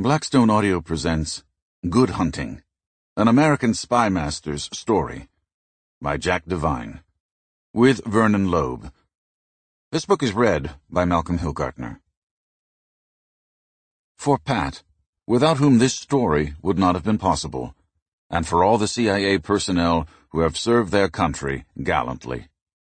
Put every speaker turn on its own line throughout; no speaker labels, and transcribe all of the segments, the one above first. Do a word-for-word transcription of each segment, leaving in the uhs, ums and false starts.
Blackstone Audio presents Good Hunting, an American Spy Master's Story by Jack Devine, with Vernon Loeb. This book is read by Malcolm Hilgartner. For Pat, without whom this story would not have been possible, and for all the C I A personnel who have served their country gallantly.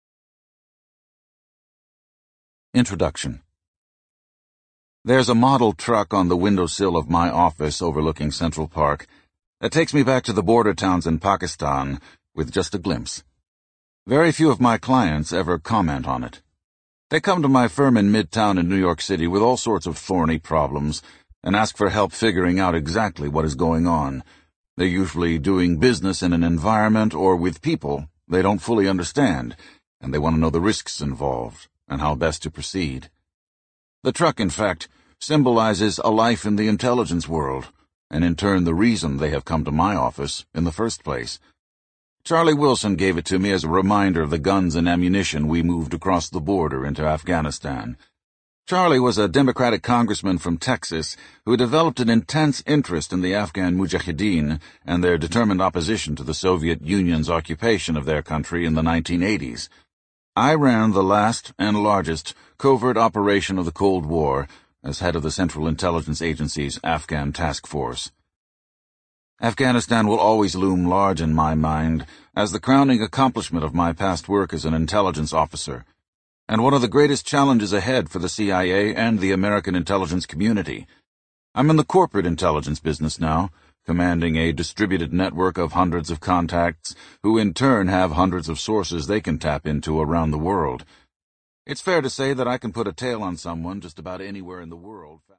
Introduction. There's a model truck on the windowsill of my office overlooking Central Park that takes me back to the border towns in Pakistan with just a glimpse. Very few of my clients ever comment on it. They come to my firm in Midtown in New York City with all sorts of thorny problems and ask for help figuring out exactly what is going on. They're usually doing business in an environment or with people they don't fully understand, and they want to know the risks involved and how best to proceed. The truck, in fact, symbolizes a life in the intelligence world, and in turn the reason they have come to my office in the first place. Charlie Wilson gave it to me as a reminder of the guns and ammunition we moved across the border into Afghanistan. Charlie was a Democratic congressman from Texas who developed an intense interest in the Afghan Mujahideen and their determined opposition to the Soviet Union's occupation of their country in the nineteen eighties. I ran the last and largest covert operation of the Cold War as head of the Central Intelligence Agency's Afghan Task Force. Afghanistan will always loom large in my mind as the crowning accomplishment of my past work as an intelligence officer, and one of the greatest challenges ahead for the C I A and the American intelligence community. I'm in the corporate intelligence business now, commanding a distributed network of hundreds of contacts who in turn have hundreds of sources they can tap into around the world. It's fair to say that I can put a tail on someone just about anywhere in the world.